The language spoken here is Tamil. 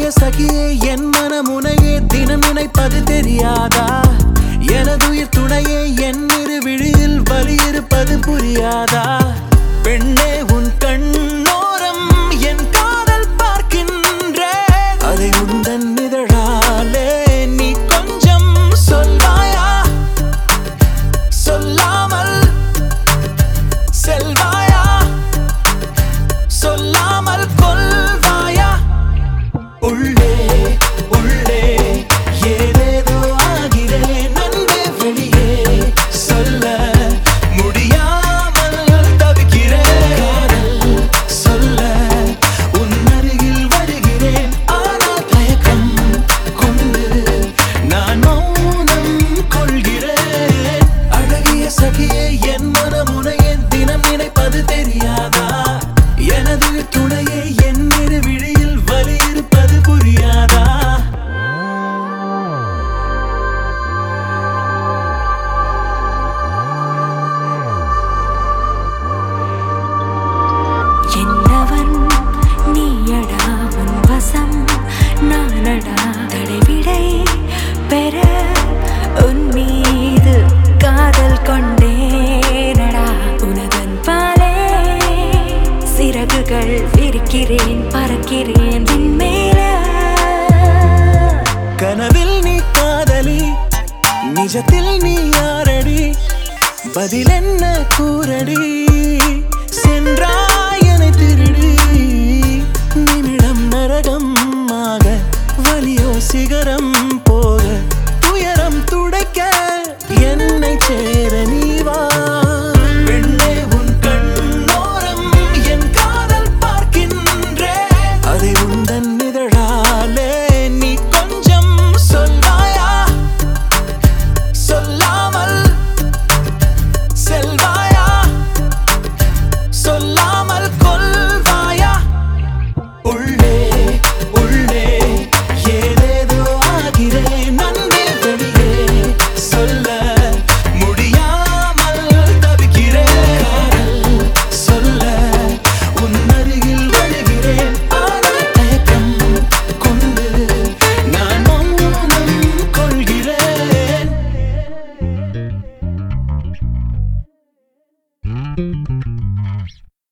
சகியே என் மனமுனையே தினம் நினைப்பது தெரியாதா எனதுயிர் துணையே என் இரு விழியில் வலி இருப்பது புரியாதா பெண்ணே உன் கண்ணோரம் என் காதல் பார்க்கின்ற அதை உந்தன் இதழாலே நீ கொஞ்சம் சொல்வாயா சொல்லாமல் செல்வாயா சொல்லாமல் கொல்வாயா உள்ளே உள்ளே ஏதேதோ ஆகிறேன் அன்பே வெளியே சொல்ல முடியாமல் தவிக்கிறேன் காதல் சொல்ல உன் அருகில் வருகிறேன் ஆனால் தயக்கம் கொண்டு நான் மௌனம் கொள்கிறேன் அழகிய சகியே என் மனமுனையே தினம் நினைப்பது தெரியாதா எனது துணையே என் இரு விழியில் வலி இருப்பது புரியாதா என்னவன் நீயடா உன் வசம் நானடா தடைவிடை பெற உன் மீது காதல் கொண்டேனடா உனதன் பாலே சிறகுகள் விரிக்கிறேன் பறக்கிறேன் விண்மேல கனவில் நீ காதலி நிஜத்தில் நீ யாரடி பதில் என்ன கூறடி சென்றாய் என்னை திருடி நிமிடம் நரகம் ஆக வலியோ சிகரம் போக துயரம் துடைக்க என்னை சேர நீ வா பெண்ணே உன் கண்ணோரம் என் காதல் பார்க்கின்றே அதை உந்தன் இதழாலே நீ கொஞ்சம் சொல்வாயா சொல்லாமல் செல்வாயா சொல்லாமல் கொல்வாயா உள்ளே உள்ளே ஏதேதோ ஆகிறேன் அன்பே வெளியே சொல்ல முடியாமல் தவிக்கிறேன் காதல் சொல்ல உன் அருகில் வருகிறேன் ஆனால் தயக்கம் கொண்டு நான் மௌனம் கொள்கிறேன்